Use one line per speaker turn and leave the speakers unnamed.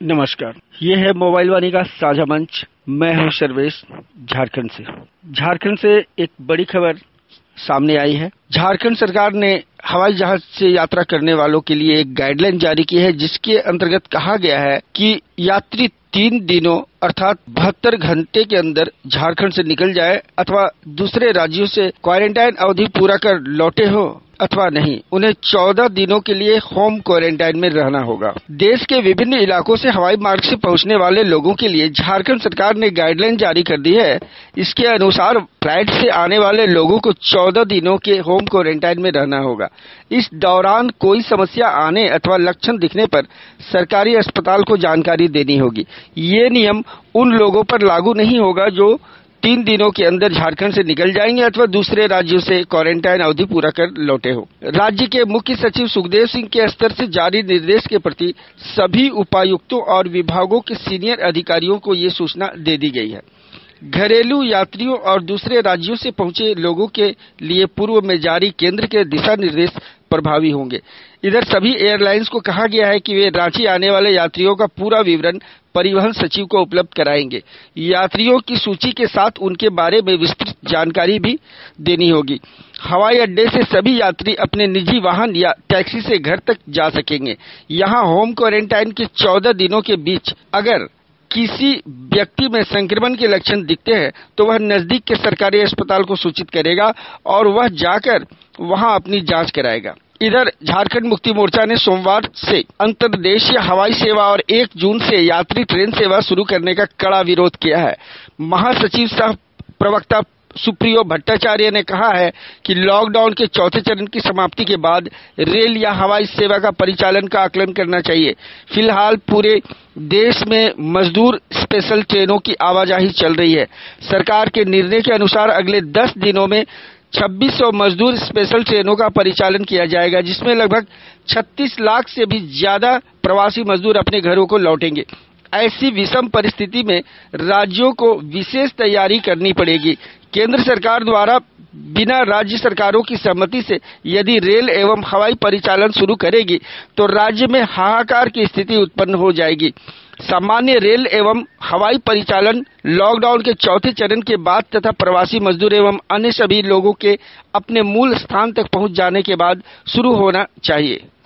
नमस्कार, ये है मोबाइल वाणी का साझा मंच। मैं हूं सर्वेश, झारखंड से। झारखंड से एक बड़ी खबर सामने आई है। झारखंड सरकार ने हवाई जहाज से यात्रा करने वालों के लिए एक गाइडलाइन जारी की है, जिसके अंतर्गत कहा गया है कि यात्री 3 दिनों अर्थात 72 घंटे के अंदर झारखंड से निकल जाए अथवा दूसरे राज्यों से क्वारंटाइन अवधि पूरा कर लौटे हो अथवा नहीं, उन्हें 14 दिनों के लिए होम क्वारंटाइन में रहना होगा। देश के विभिन्न इलाकों से हवाई मार्ग से पहुंचने वाले लोगों के लिए झारखंड सरकार ने गाइडलाइन जारी कर दी है। इसके अनुसार फ्लाइट से आने वाले लोगों को 14 दिनों के होम क्वारंटाइन में रहना होगा। इस दौरान कोई समस्या आने अथवा लक्षण दिखने पर सरकारी अस्पताल को जानकारी देनी होगी। ये नियम उन लोगों पर लागू नहीं होगा जो 3 दिनों के अंदर झारखंड से निकल जाएंगे अथवा दूसरे राज्यों से क्वारंटाइन अवधि पूरा कर लौटे हो। राज्य के मुख्य सचिव सुखदेव सिंह के स्तर से जारी निर्देश के प्रति सभी उपायुक्तों और विभागों के सीनियर अधिकारियों को ये सूचना दे दी गई है। घरेलू यात्रियों और दूसरे राज्यों से पहुंचे लोगों के लिए पूर्व में जारी केंद्र के दिशा निर्देश प्रभावी होंगे। इधर सभी एयरलाइंस को कहा गया है कि वे रांची आने वाले यात्रियों का पूरा विवरण परिवहन सचिव को उपलब्ध कराएंगे। यात्रियों की सूची के साथ उनके बारे में विस्तृत जानकारी भी देनी होगी। हवाई अड्डे से सभी यात्री अपने निजी वाहन या टैक्सी से घर तक जा सकेंगे। यहाँ होम क्वारंटाइन के 14 दिनों के बीच अगर किसी व्यक्ति में संक्रमण के लक्षण दिखते हैं तो वह नजदीक के सरकारी अस्पताल को सूचित करेगा और वह जाकर वहां अपनी जांच कराएगा। इधर झारखंड मुक्ति मोर्चा ने सोमवार से अंतर्देशीय हवाई सेवा और 1 जून से यात्री ट्रेन सेवा शुरू करने का कड़ा विरोध किया है। महासचिव सह प्रवक्ता सुप्रियो भट्टाचार्य ने कहा है कि लॉकडाउन के चौथे चरण की समाप्ति के बाद रेल या हवाई सेवा का परिचालन का आकलन करना चाहिए। फिलहाल पूरे देश में मजदूर स्पेशल ट्रेनों की आवाजाही चल रही है। सरकार के निर्णय के अनुसार अगले 10 दिनों में 2600 मजदूर स्पेशल ट्रेनों का परिचालन किया जाएगा, जिसमें लगभग 36 लाख से भी ज्यादा प्रवासी मजदूर अपने घरों को लौटेंगे। ऐसी विषम परिस्थिति में राज्यों को विशेष तैयारी करनी पड़ेगी। केंद्र सरकार द्वारा बिना राज्य सरकारों की सहमति से यदि रेल एवं हवाई परिचालन शुरू करेगी तो राज्य में हाहाकार की स्थिति उत्पन्न हो जाएगी। सामान्य रेल एवं हवाई परिचालन लॉकडाउन के चौथे चरण के बाद तथा प्रवासी मजदूर एवं अन्य सभी लोगों के अपने मूल स्थान तक पहुंच जाने के बाद शुरू होना चाहिए।